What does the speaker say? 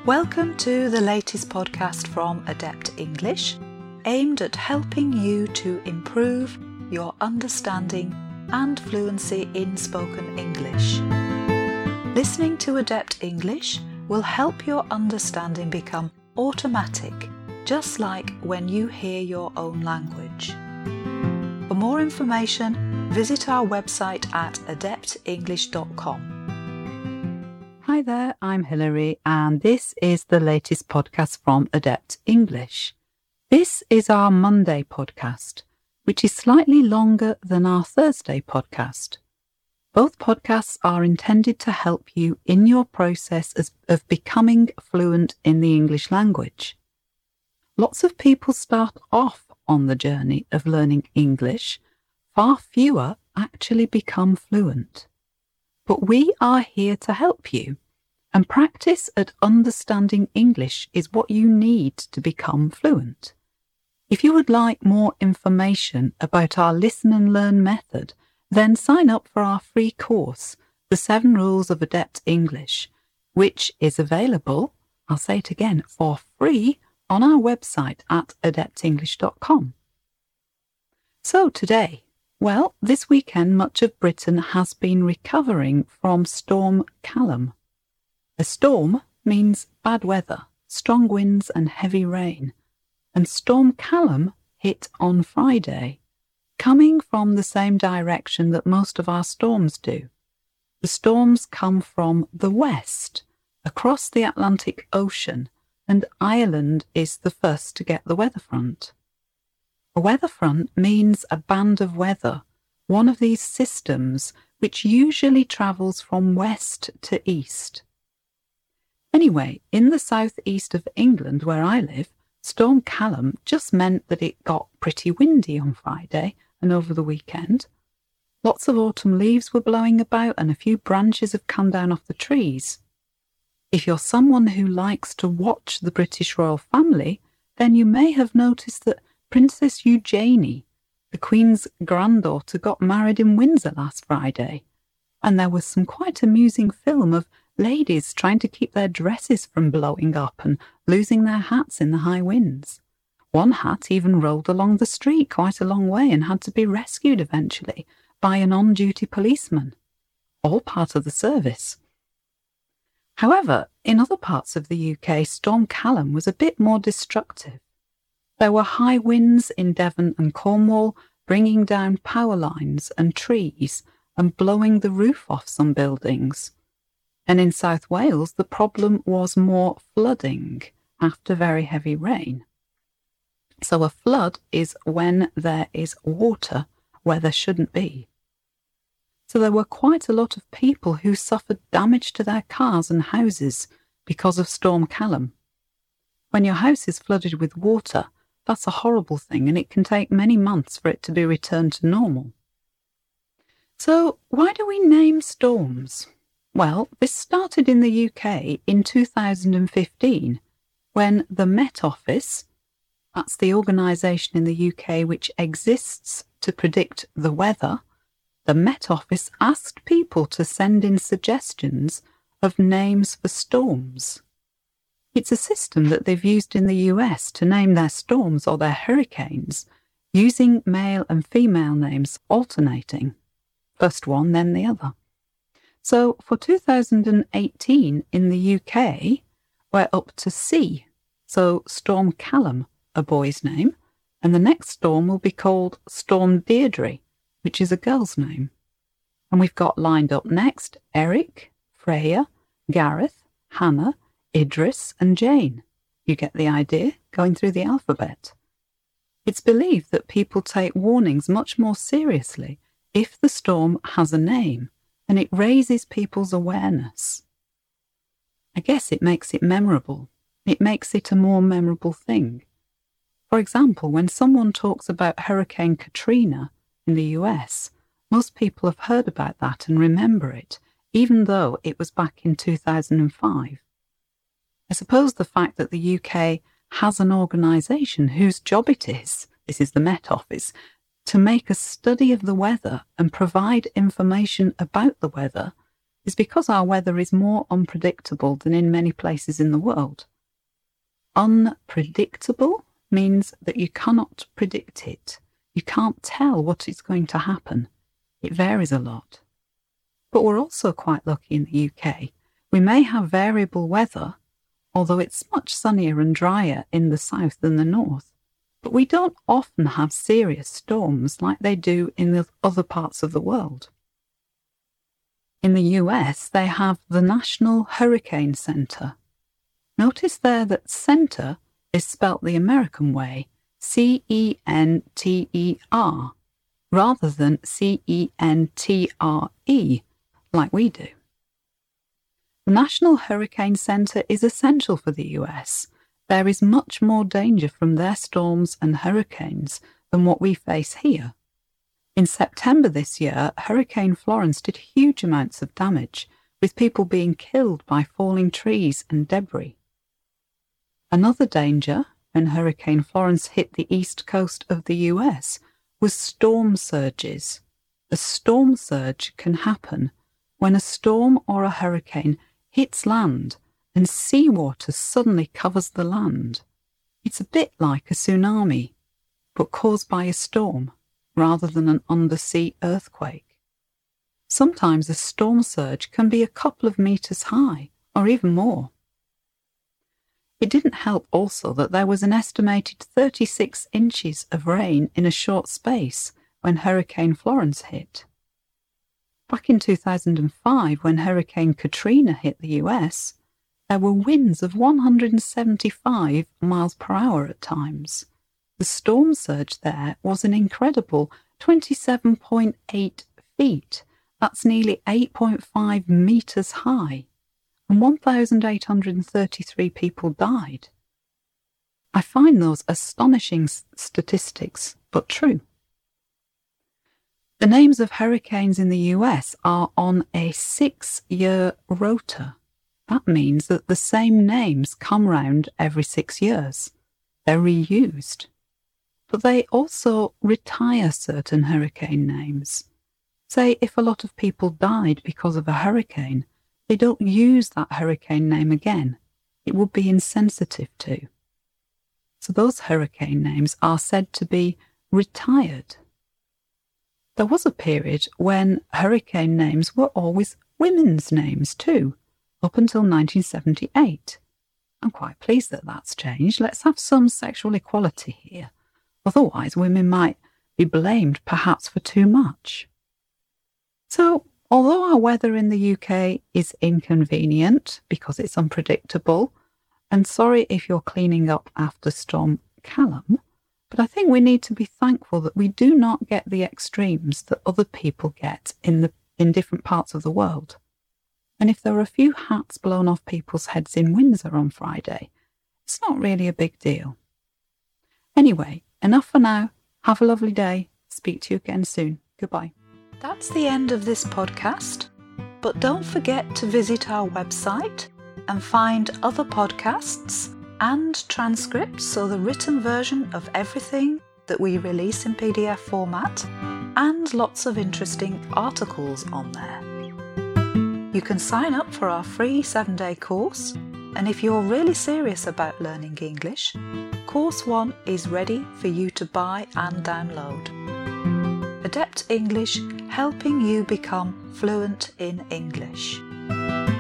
Welcome to the latest podcast from Adept English, aimed at helping you to improve your understanding and fluency in spoken English. Listening to Adept English will help your understanding become automatic, just like when you hear your own language. For more information, visit our website at adeptenglish.com. Hi there, I'm Hilary, and this is the latest podcast from Adept English. This is our Monday podcast, which is slightly longer than our Thursday podcast. Both podcasts are intended to help you in your process of becoming fluent in the English language. Lots of people start off on the journey of learning English. Far fewer actually become fluent. But we are here to help you, and practice at understanding English is what you need to become fluent. If you would like more information about our Listen and Learn method, then sign up for our free course, The 7 Rules of Adept English, which is available, I'll say it again, for free on our website at adeptenglish.com. So today, well, this weekend much of Britain has been recovering from Storm Callum. A storm means bad weather, strong winds and heavy rain, and Storm Callum hit on Friday, coming from the same direction that most of our storms do. The storms come from the west, across the Atlantic Ocean, and Ireland is the first to get the weather front. A weather front means a band of weather, one of these systems which usually travels from west to east. Anyway, in the southeast of England where I live, Storm Callum just meant that it got pretty windy on Friday and over the weekend. Lots of autumn leaves were blowing about and a few branches have come down off the trees. If you're someone who likes to watch the British royal family, then you may have noticed that Princess Eugenie, the Queen's granddaughter, got married in Windsor last Friday, and there was some quite amusing film of ladies trying to keep their dresses from blowing up and losing their hats in the high winds. One hat even rolled along the street quite a long way and had to be rescued eventually by an on-duty policeman. All part of the service. However, in other parts of the UK, Storm Callum was a bit more destructive. There were high winds in Devon and Cornwall, bringing down power lines and trees and blowing the roof off some buildings. And in South Wales, the problem was more flooding after very heavy rain. So a flood is when there is water where there shouldn't be. So there were quite a lot of people who suffered damage to their cars and houses because of Storm Callum. When your house is flooded with water, that's a horrible thing, and it can take many months for it to be returned to normal. So why do we name storms? Well, this started in the UK in 2015 when the Met Office, that's the organisation in the UK which exists to predict the weather, the Met Office asked people to send in suggestions of names for storms. It's a system that they've used in the US to name their storms or their hurricanes, using male and female names alternating. First one, then the other. So for 2018 in the UK, we're up to C. So Storm Callum, a boy's name, and the next storm will be called Storm Deirdre, which is a girl's name. And we've got lined up next Eric, Freya, Gareth, Hannah, Idris and Jane. You get the idea, going through the alphabet. It's believed that people take warnings much more seriously if the storm has a name, and it raises people's awareness. I guess it makes it memorable. It makes it a more memorable thing. For example, when someone talks about Hurricane Katrina in the US, most people have heard about that and remember it, even though it was back in 2005. I suppose the fact that the UK has an organisation whose job it is, this is the Met Office, to make a study of the weather and provide information about the weather, is because our weather is more unpredictable than in many places in the world. Unpredictable means that you cannot predict it. You can't tell what is going to happen. It varies a lot. But we're also quite lucky in the UK. We may have variable weather, although it's much sunnier and drier in the south than the north. But we don't often have serious storms like they do in the other parts of the world. In the US, they have the National Hurricane Center. Notice there that center is spelt the American way, C-E-N-T-E-R, rather than C-E-N-T-R-E, like we do. The National Hurricane Center is essential for the US. There is much more danger from their storms and hurricanes than what we face here. In September this year, Hurricane Florence did huge amounts of damage, with people being killed by falling trees and debris. Another danger, when Hurricane Florence hit the east coast of the US, was storm surges. A storm surge can happen when a storm or a hurricane hits land and seawater suddenly covers the land. It's a bit like a tsunami, but caused by a storm rather than an undersea earthquake. Sometimes a storm surge can be a couple of meters high, or even more. It didn't help also that there was an estimated 36 inches of rain in a short space when Hurricane Florence hit. Back in 2005, when Hurricane Katrina hit the US, there were winds of 175 miles per hour at times. The storm surge there was an incredible 27.8 feet. That's nearly 8.5 meters high. And 1,833 people died. I find those astonishing statistics, but true. The names of hurricanes in the US are on a 6-year rota. That means that the same names come round every 6 years. They're reused. But they also retire certain hurricane names. Say if a lot of people died because of a hurricane, they don't use that hurricane name again. It would be insensitive to. So those hurricane names are said to be retired. There was a period when hurricane names were always women's names too, up until 1978. I'm quite pleased that that's changed. Let's have some sexual equality here. Otherwise, women might be blamed perhaps for too much. So, although our weather in the UK is inconvenient because it's unpredictable, and sorry if you're cleaning up after Storm Callum, but I think we need to be thankful that we do not get the extremes that other people get in different parts of the world. And if there are a few hats blown off people's heads in Windsor on Friday, it's not really a big deal. Anyway, enough for now. Have a lovely day. Speak to you again soon. Goodbye. That's the end of this podcast, but don't forget to visit our website and find other podcasts and transcripts, so the written version of everything that we release in PDF format, and lots of interesting articles on there. You can sign up for our free 7-day course, and if you're really serious about learning English, Course 1 is ready for you to buy and download. Adept English, helping you become fluent in English.